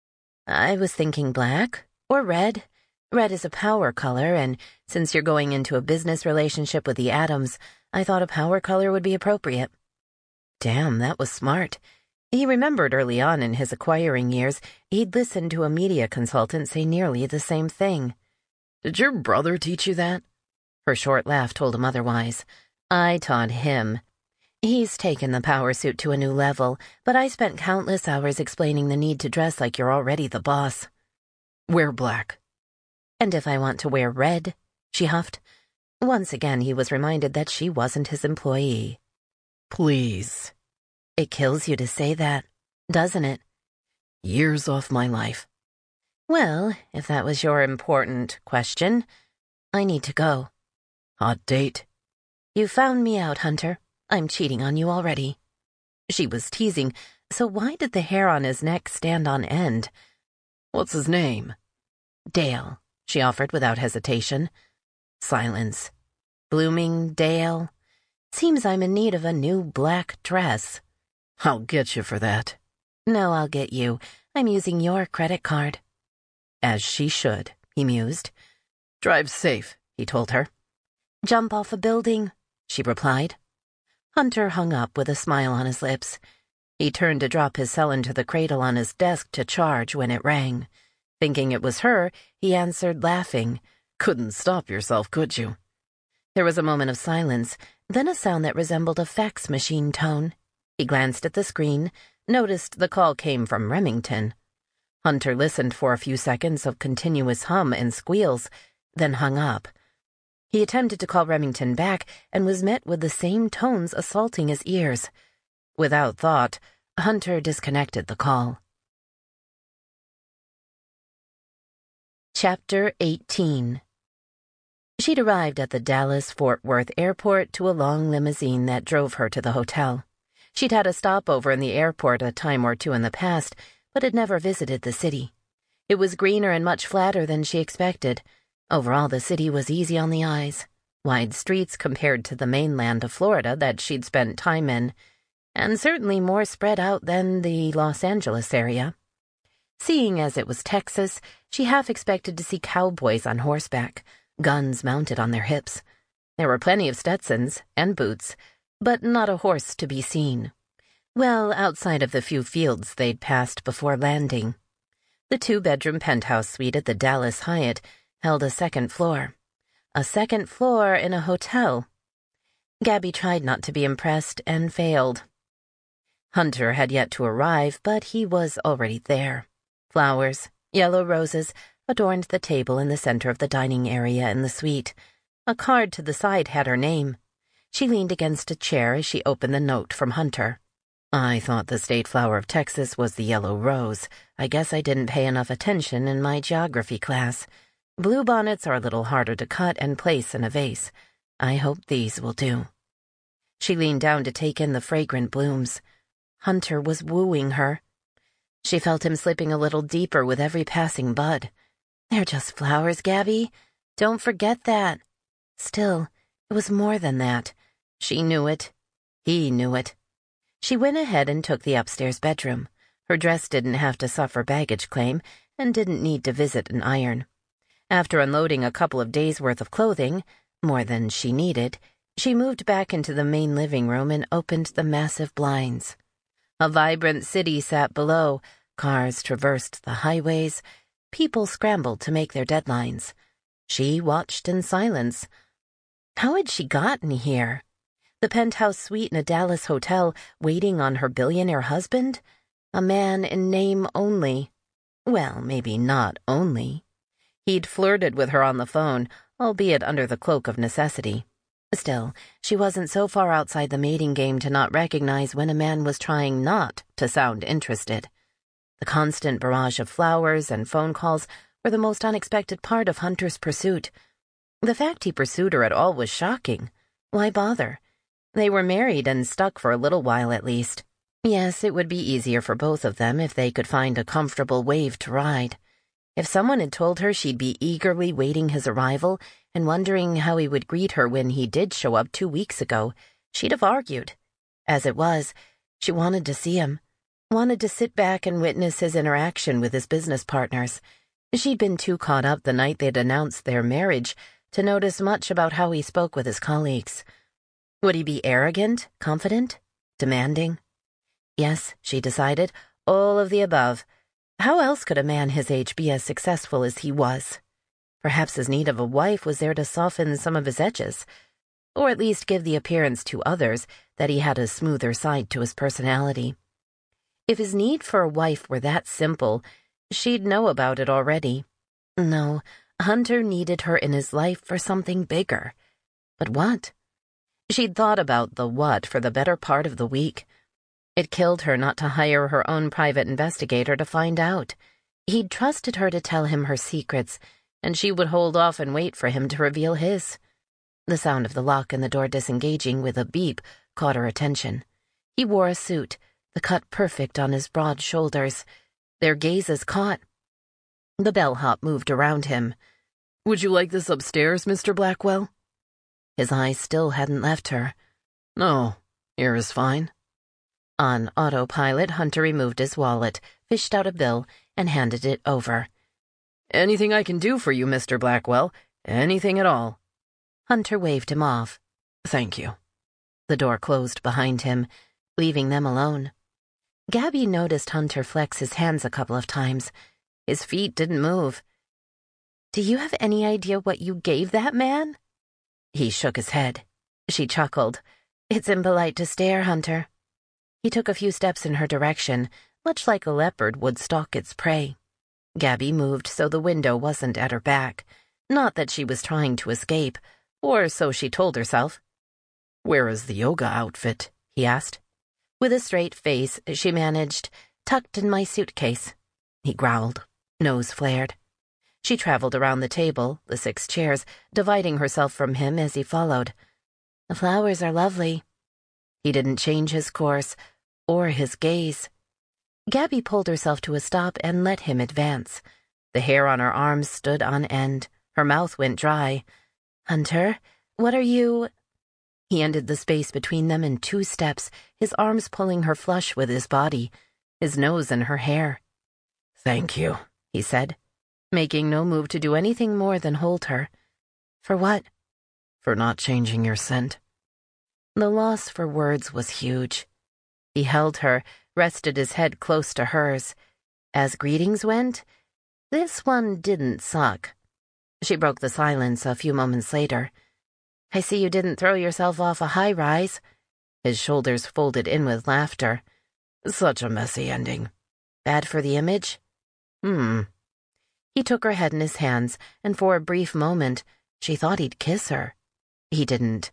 I was thinking black or red. Red is a power color, and since you're going into a business relationship with the Adams, I thought a power color would be appropriate. Damn, that was smart. He remembered early on in his acquiring years, he'd listened to a media consultant say nearly the same thing. Did your brother teach you that? Her short laugh told him otherwise. I taught him. He's taken the power suit to a new level, but I spent countless hours explaining the need to dress like you're already the boss. Wear black. And if I want to wear red, she huffed. Once again he was reminded that she wasn't his employee. Please. It kills you to say that, doesn't it? Years off my life. Well, if that was your important question, I need to go. Hot date? You found me out, Hunter. I'm cheating on you already. She was teasing, so why did the hair on his neck stand on end? What's his name? Dale, she offered without hesitation. Silence. Bloomingdale. Seems I'm in need of a new black dress. I'll get you for that. No, I'll get you. I'm using your credit card. As she should, he mused. Drive safe, he told her. Jump off a building, she replied. Hunter hung up with a smile on his lips. He turned to drop his cell into the cradle on his desk to charge when it rang. Thinking it was her, he answered, laughing. Couldn't stop yourself, could you? There was a moment of silence, then a sound that resembled a fax machine tone. He glanced at the screen, noticed the call came from Remington. Hunter listened for a few seconds of continuous hum and squeals, then hung up. He attempted to call Remington back and was met with the same tones assaulting his ears. Without thought, Hunter disconnected the call. Chapter eighteen. She'd arrived at the Dallas-Fort Worth airport to a long limousine that drove her to the hotel. She'd had a stopover in the airport a time or two in the past, but had never visited the city. It was greener and much flatter than she expected. Overall, the city was easy on the eyes. Wide streets compared to the mainland of Florida that she'd spent time in, and certainly more spread out than the Los Angeles area. Seeing as it was Texas, she half expected to see cowboys on horseback, guns mounted on their hips. There were plenty of Stetsons and boots, but not a horse to be seen. Well, outside of the few fields they'd passed before landing. The two-bedroom penthouse suite at the Dallas Hyatt held a second floor. A second floor in a hotel. Gabby tried not to be impressed and failed. Hunter had yet to arrive, but he was already there. Flowers, yellow roses, adorned the table in the center of the dining area in the suite. A card to the side had her name. She leaned against a chair as she opened the note from Hunter. I thought the state flower of Texas was the yellow rose. I guess I didn't pay enough attention in my geography class. Bluebonnets are a little harder to cut and place in a vase. I hope these will do. She leaned down to take in the fragrant blooms. Hunter was wooing her. She felt him slipping a little deeper with every passing bud. They're just flowers, Gabby. Don't forget that. Still, it was more than that. She knew it. He knew it. She went ahead and took the upstairs bedroom. Her dress didn't have to suffer baggage claim and didn't need to visit an iron. After unloading a couple of days' worth of clothing, more than she needed, she moved back into the main living room and opened the massive blinds. A vibrant city sat below. Cars traversed the highways. People scrambled to make their deadlines. She watched in silence. How had she gotten here? The penthouse suite in a Dallas hotel waiting on her billionaire husband? A man in name only. Well, maybe not only. He'd flirted with her on the phone, albeit under the cloak of necessity. Still, she wasn't so far outside the mating game to not recognize when a man was trying not to sound interested. The constant barrage of flowers and phone calls were the most unexpected part of Hunter's pursuit. The fact he pursued her at all was shocking. Why bother? They were married and stuck for a little while at least. Yes, it would be easier for both of them if they could find a comfortable wave to ride. If someone had told her she'd be eagerly waiting his arrival and wondering how he would greet her when he did show up two weeks ago, she'd have argued. As it was, she wanted to see him, wanted to sit back and witness his interaction with his business partners. She'd been too caught up the night they'd announced their marriage to notice much about how he spoke with his colleagues. Would he be arrogant, confident, demanding? Yes, she decided, all of the above. How else could a man his age be as successful as he was? Perhaps his need of a wife was there to soften some of his edges, or at least give the appearance to others that he had a smoother side to his personality. If his need for a wife were that simple, she'd know about it already. No, Hunter needed her in his life for something bigger. But what? She'd thought about the what for the better part of the week. It killed her not to hire her own private investigator to find out. He'd trusted her to tell him her secrets, and she would hold off and wait for him to reveal his. The sound of the lock and the door disengaging with a beep caught her attention. He wore a suit, the cut perfect on his broad shoulders. Their gazes caught. The bellhop moved around him. "Would you like this upstairs, Mister Blackwell?" His eyes still hadn't left her. No, here is fine. On autopilot, Hunter removed his wallet, fished out a bill, and handed it over. Anything I can do for you, Mister Blackwell. Anything at all. Hunter waved him off. Thank you. The door closed behind him, leaving them alone. Gabby noticed Hunter flex his hands a couple of times. His feet didn't move. Do you have any idea what you gave that man? He shook his head. She chuckled. It's impolite to stare, Hunter. He took a few steps in her direction, much like a leopard would stalk its prey. Gabby moved so the window wasn't at her back. Not that she was trying to escape, or so she told herself. Where is the yoga outfit? He asked. With a straight face, she managed, tucked in my suitcase. He growled, nose flared. She traveled around the table, the six chairs, dividing herself from him as he followed. The flowers are lovely. He didn't change his course, or his gaze. Gabby pulled herself to a stop and let him advance. The hair on her arms stood on end. Her mouth went dry. Hunter, what are you... He ended the space between them in two steps, his arms pulling her flush with his body, his nose in her hair. Thank you, he said, making no move to do anything more than hold her. For what? For not changing your scent. The loss for words was huge. He held her, rested his head close to hers. As greetings went, this one didn't suck. She broke the silence a few moments later. I see you didn't throw yourself off a high-rise. His shoulders folded in with laughter. Such a messy ending. Bad for the image? Hmm. He took her head in his hands, and for a brief moment, she thought he'd kiss her. He didn't.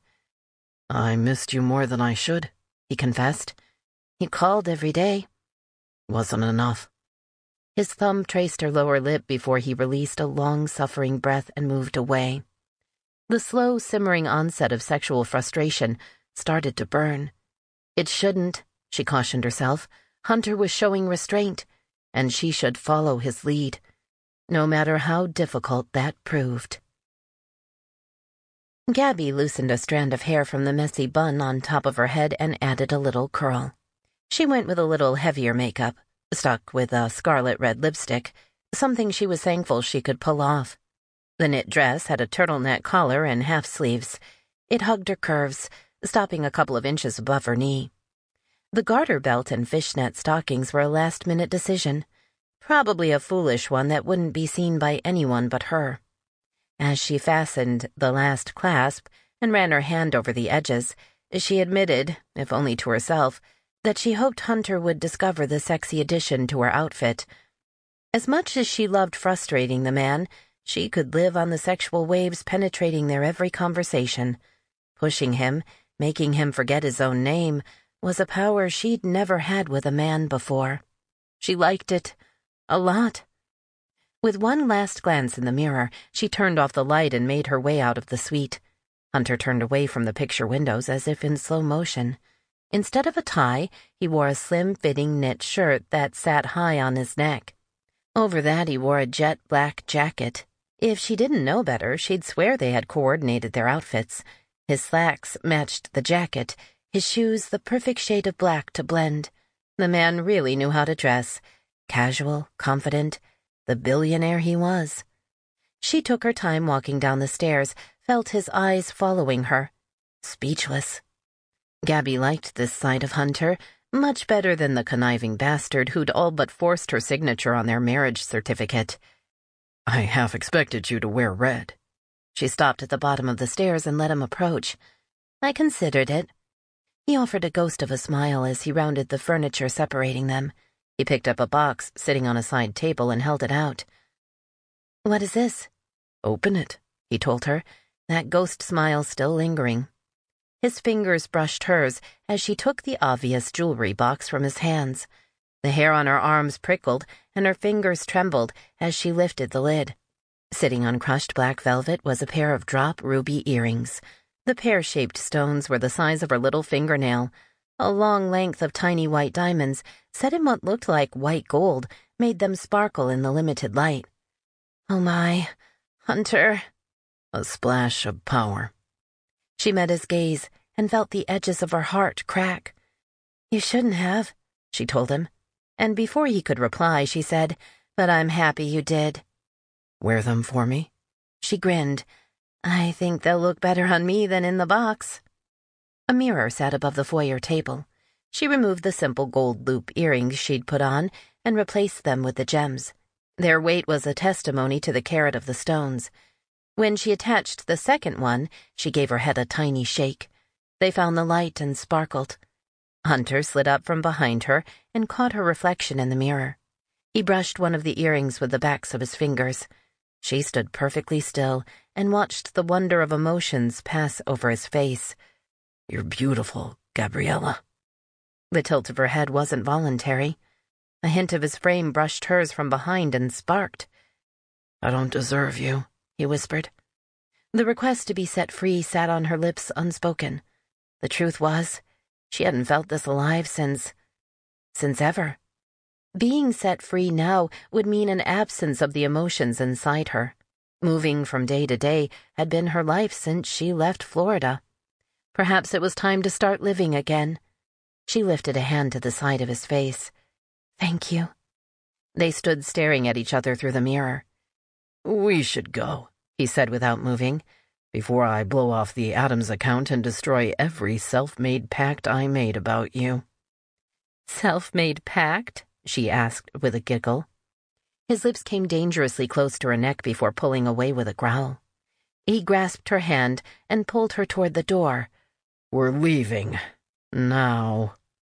I missed you more than I should, he confessed. He called every day. Wasn't enough. His thumb traced her lower lip before he released a long-suffering breath and moved away. The slow, simmering onset of sexual frustration started to burn. It shouldn't, she cautioned herself. Hunter was showing restraint, and she should follow his lead, no matter how difficult that proved. Gabby loosened a strand of hair from the messy bun on top of her head and added a little curl. She went with a little heavier makeup, stuck with a scarlet red lipstick, something she was thankful she could pull off. The knit dress had a turtleneck collar and half sleeves. It hugged her curves, stopping a couple of inches above her knee. The garter belt and fishnet stockings were a last-minute decision, probably a foolish one that wouldn't be seen by anyone but her. As she fastened the last clasp and ran her hand over the edges, she admitted, if only to herself, that she hoped Hunter would discover the sexy addition to her outfit. As much as she loved frustrating the man, she could live on the sexual waves penetrating their every conversation. Pushing him, making him forget his own name, was a power she'd never had with a man before. She liked it. A lot. With one last glance in the mirror, she turned off the light and made her way out of the suite. Hunter turned away from the picture windows as if in slow motion. Instead of a tie, he wore a slim-fitting knit shirt that sat high on his neck. Over that he wore a jet black jacket. If she didn't know better, she'd swear they had coordinated their outfits. His slacks matched the jacket, his shoes the perfect shade of black to blend. The man really knew how to dress. Casual, confident, the billionaire he was. She took her time walking down the stairs, felt his eyes following her. Speechless. Gabby liked this side of Hunter, much better than the conniving bastard who'd all but forced her signature on their marriage certificate. I half expected you to wear red. She stopped at the bottom of the stairs and let him approach. I considered it. He offered a ghost of a smile as he rounded the furniture separating them. He picked up a box sitting on a side table and held it out. What is this? Open it, he told her, that ghost smile still lingering. His fingers brushed hers as she took the obvious jewelry box from his hands. The hair on her arms prickled, and her fingers trembled as she lifted the lid. Sitting on crushed black velvet was a pair of drop ruby earrings. The pear-shaped stones were the size of her little fingernail. A long length of tiny white diamonds, set in what looked like white gold, made them sparkle in the limited light. Oh my, Hunter. A splash of power. She met his gaze, and felt the edges of her heart crack. "You shouldn't have," she told him, and before he could reply, she said, "But I'm happy you did." "Wear them for me?" She grinned. "I think they'll look better on me than in the box." A mirror sat above the foyer table. She removed the simple gold loop earrings she'd put on and replaced them with the gems. Their weight was a testimony to the carat of the stones. When she attached the second one, she gave her head a tiny shake. They found the light and sparkled. Hunter slid up from behind her and caught her reflection in the mirror. He brushed one of the earrings with the backs of his fingers. She stood perfectly still and watched the wonder of emotions pass over his face. "You're beautiful, Gabriella." The tilt of her head wasn't voluntary. A hint of his frame brushed hers from behind and sparked. "I don't deserve you," he whispered. The request to be set free sat on her lips unspoken. The truth was, she hadn't felt this alive since... since ever. Being set free now would mean an absence of the emotions inside her. Moving from day to day had been her life since she left Florida. Perhaps it was time to start living again. She lifted a hand to the side of his face. "Thank you." They stood staring at each other through the mirror. "We should go," he said without moving, "before I blow off the Adams account and destroy every self-made pact I made about you." "Self-made pact?" she asked with a giggle. His lips came dangerously close to her neck before pulling away with a growl. He grasped her hand and pulled her toward the door. "We're leaving. Now."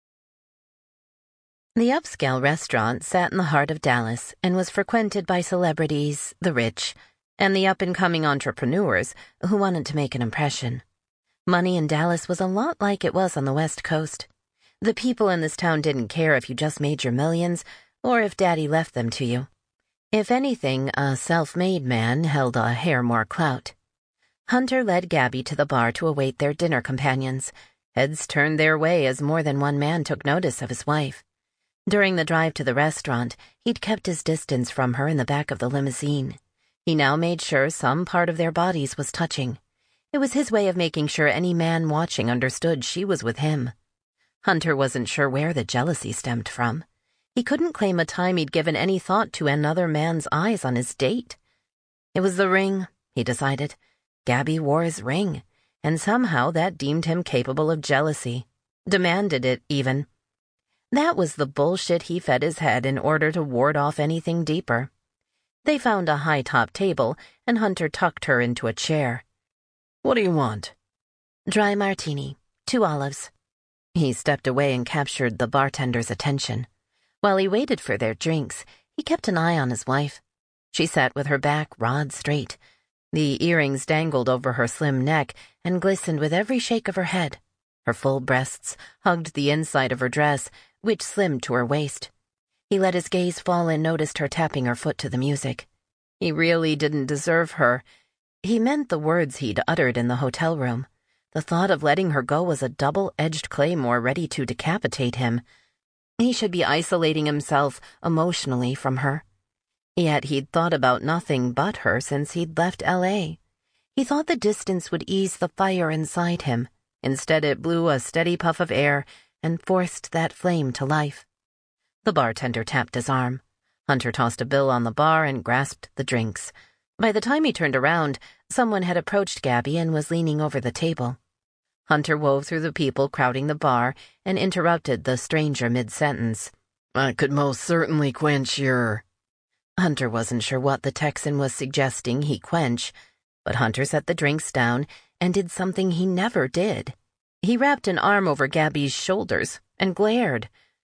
The upscale restaurant sat in the heart of Dallas and was frequented by celebrities, the rich, and the up-and-coming entrepreneurs who wanted to make an impression. Money in Dallas was a lot like it was on the West Coast. The people in this town didn't care if you just made your millions or if Daddy left them to you. If anything, a self-made man held a hair more clout. Hunter led Gabby to the bar to await their dinner companions. Heads turned their way as more than one man took notice of his wife. During the drive to the restaurant, he'd kept his distance from her in the back of the limousine. He now made sure some part of their bodies was touching. It was his way of making sure any man watching understood she was with him. Hunter wasn't sure where the jealousy stemmed from. He couldn't claim a time he'd given any thought to another man's eyes on his date. It was the ring, he decided. Gabby wore his ring, and somehow that deemed him capable of jealousy. Demanded it, even. That was the bullshit he fed his head in order to ward off anything deeper. They found a high-top table, and Hunter tucked her into a chair. "What do you want?" "Dry martini, two olives." He stepped away and captured the bartender's attention. While he waited for their drinks, he kept an eye on his wife. She sat with her back rod straight. The earrings dangled over her slim neck and glistened with every shake of her head. Her full breasts hugged the inside of her dress, which slimmed to her waist. He let his gaze fall and noticed her tapping her foot to the music. He really didn't deserve her. He meant the words he'd uttered in the hotel room. The thought of letting her go was a double-edged claymore ready to decapitate him. He should be isolating himself emotionally from her. Yet he'd thought about nothing but her since he'd left L A. He thought the distance would ease the fire inside him. Instead, it blew a steady puff of air and forced that flame to life. The bartender tapped his arm. Hunter tossed a bill on the bar and grasped the drinks. By the time he turned around, someone had approached Gabby and was leaning over the table. Hunter wove through the people crowding the bar and interrupted the stranger mid-sentence. "I could most certainly quench your..." Hunter wasn't sure what the Texan was suggesting he quench, but Hunter set the drinks down and did something he never did. He wrapped an arm over Gabby's shoulders and glared.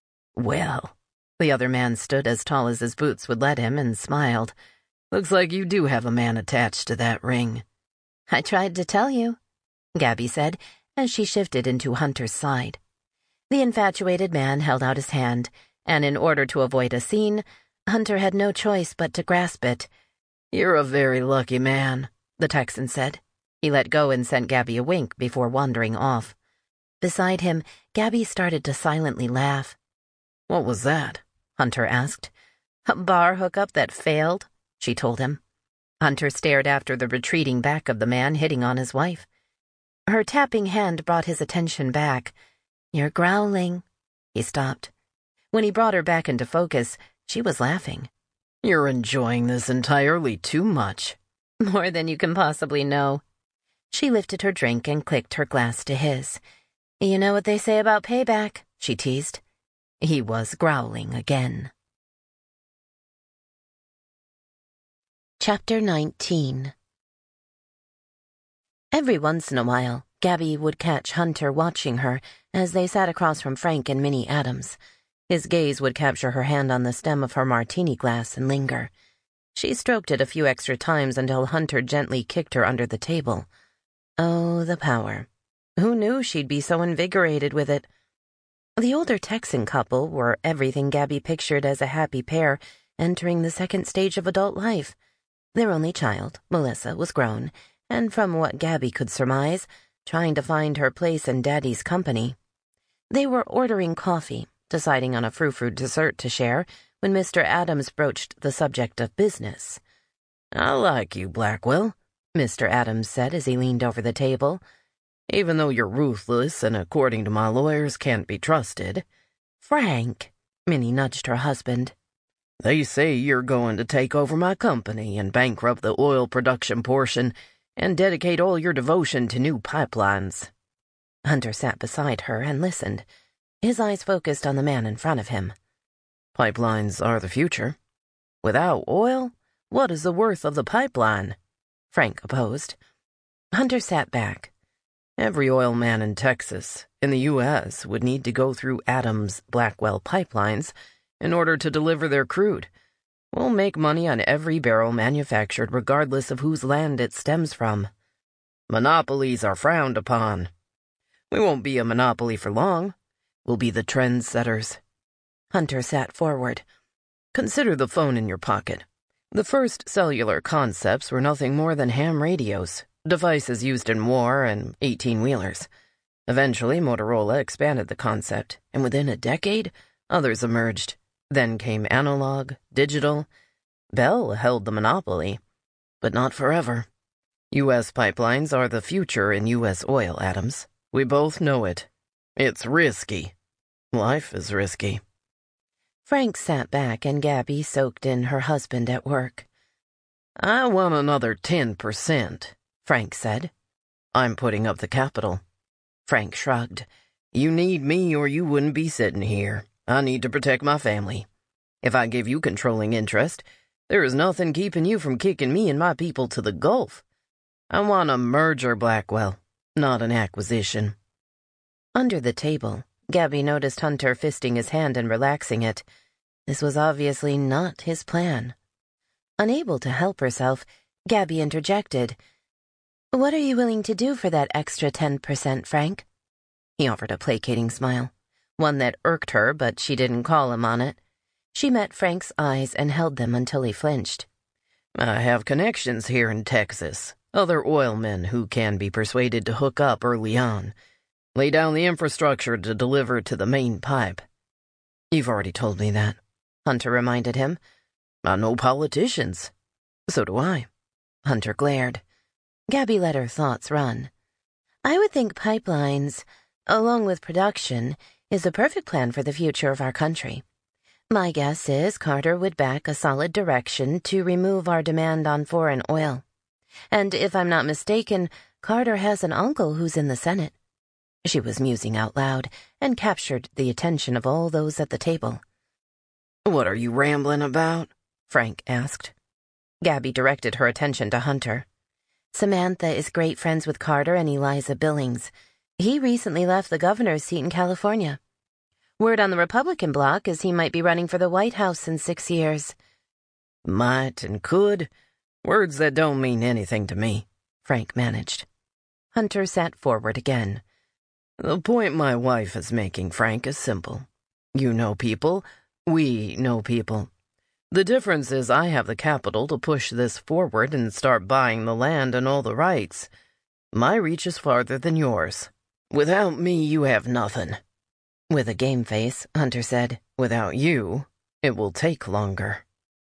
"Well," the other man stood as tall as his boots would let him and smiled. "Looks like you do have a man attached to that ring." "I tried to tell you," Gabby said, as she shifted into Hunter's side. The infatuated man held out his hand, and in order to avoid a scene, Hunter had no choice but to grasp it. "You're a very lucky man," the Texan said. He let go and sent Gabby a wink before wandering off. Beside him, Gabby started to silently laugh. "What was that?" Hunter asked. "A bar hookup that failed," she told him. Hunter stared after the retreating back of the man hitting on his wife. Her tapping hand brought his attention back. "You're growling." He stopped. When he brought her back into focus, she was laughing. "You're enjoying this entirely too much." "More than you can possibly know." She lifted her drink and clicked her glass to his. "You know what they say about payback," she teased. He was growling again. Chapter nineteen. Every once in a while, Gabby would catch Hunter watching her as they sat across from Frank and Minnie Adams. His gaze would capture her hand on the stem of her martini glass and linger. She stroked it a few extra times until Hunter gently kicked her under the table. Oh, the power. Who knew she'd be so invigorated with it? The older Texan couple were everything Gabby pictured as a happy pair entering the second stage of adult life. Their only child, Melissa, was grown, and from what Gabby could surmise, trying to find her place in Daddy's company. They were ordering coffee, deciding on a frou-frou dessert to share, when Mister Adams broached the subject of business. "I like you, Blackwell," Mister Adams said as he leaned over the table. "Even though you're ruthless and, according to my lawyers, can't be trusted." "Frank," Minnie nudged her husband. "They say you're going to take over my company and bankrupt the oil production portion and dedicate all your devotion to new pipelines." Hunter sat beside her and listened, his eyes focused on the man in front of him. "Pipelines are the future. Without oil, what is the worth of the pipeline?" Frank opposed. Hunter sat back. "Every oil man in Texas, in the U S, would need to go through Adams Blackwell pipelines in order to deliver their crude. We'll make money on every barrel manufactured regardless of whose land it stems from. Monopolies are frowned upon. We won't be a monopoly for long. We'll be the trendsetters." Hunter sat forward. "Consider the phone in your pocket. The first cellular concepts were nothing more than ham radios, devices used in war and eighteen-wheelers. Eventually, Motorola expanded the concept, and within a decade, others emerged. Then came analog, digital. Bell held the monopoly, but not forever. U S pipelines are the future in U S oil, Adams. We both know it. It's risky. Life is risky." Frank sat back and Gabby soaked in her husband at work. "I want another ten percent, Frank said. "I'm putting up the capital." Frank shrugged. "You need me or you wouldn't be sitting here. I need to protect my family. If I give you controlling interest, there is nothing keeping you from kicking me and my people to the Gulf. I want a merger, Blackwell, not an acquisition." Under the table, Gabby noticed Hunter fisting his hand and relaxing it. This was obviously not his plan. Unable to help herself, Gabby interjected. "What are you willing to do for that extra ten percent, Frank?" He offered a placating smile, one that irked her, but she didn't call him on it. She met Frank's eyes and held them until he flinched. "I have connections here in Texas, other oilmen who can be persuaded to hook up early on. Lay down the infrastructure to deliver to the main pipe." "You've already told me that," Hunter reminded him. "I know politicians." "So do I." Hunter glared. Gabby let her thoughts run. "I would think pipelines, along with production, is a perfect plan for the future of our country. My guess is Carter would back a solid direction to remove our demand on foreign oil. And if I'm not mistaken, Carter has an uncle who's in the Senate." She was musing out loud and captured the attention of all those at the table. "What are you rambling about?" Frank asked. Gabby directed her attention to Hunter. "Samantha is great friends with Carter and Eliza Billings. He recently left the governor's seat in California. Word on the Republican bloc is he might be running for the White House in six years." "Might and could. Words that don't mean anything to me," Frank managed. Hunter sat forward again. "The point my wife is making, Frank, is simple. You know people. We know people. The difference is I have the capital to push this forward and start buying the land and all the rights. My reach is farther than yours. Without me, you have nothing." With a game face, Hunter said, "Without you, it will take longer."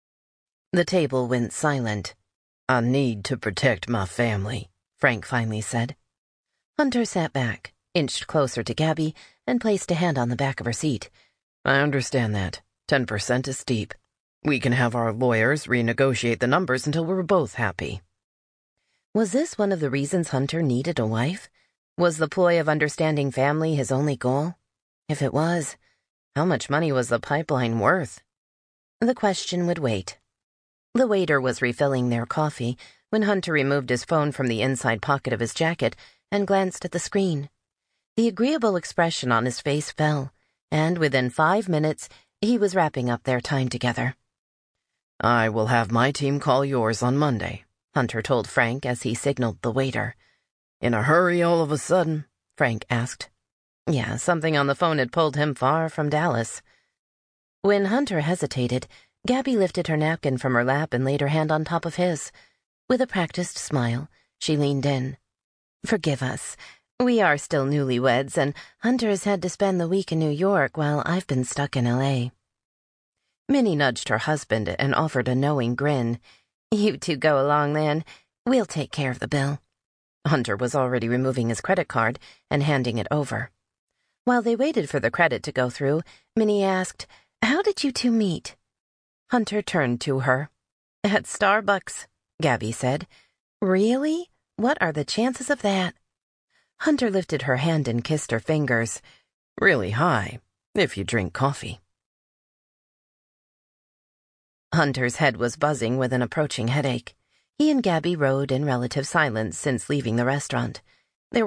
The table went silent. "I need to protect my family," Frank finally said. Hunter sat back, inched closer to Gabby, and placed a hand on the back of her seat. I understand that. Ten percent is steep. We can have our lawyers renegotiate the numbers until we're both happy. Was this one of the reasons Hunter needed a wife? Was the ploy of understanding family his only goal? If it was, how much money was the pipeline worth? The question would wait. The waiter was refilling their coffee when Hunter removed his phone from the inside pocket of his jacket and glanced at the screen. The agreeable expression on his face fell, and within five minutes, he was wrapping up their time together. I will have my team call yours on Monday, Hunter told Frank as he signaled the waiter. In a hurry all of a sudden? Frank asked. Yeah, something on the phone had pulled him far from Dallas. When Hunter hesitated, Gabby lifted her napkin from her lap and laid her hand on top of his. With a practiced smile, she leaned in. Forgive us. We are still newlyweds, and Hunter has had to spend the week in New York while I've been stuck in L A Minnie nudged her husband and offered a knowing grin. You two go along, then. We'll take care of the bill. Hunter was already removing his credit card and handing it over. While they waited for the credit to go through, Minnie asked, How did you two meet? Hunter turned to her. At Starbucks, Gabby said. Really? What are the chances of that? Hunter lifted her hand and kissed her fingers. Really high, if you drink coffee. Hunter's head was buzzing with an approaching headache. He and Gabby rode in relative silence since leaving the restaurant.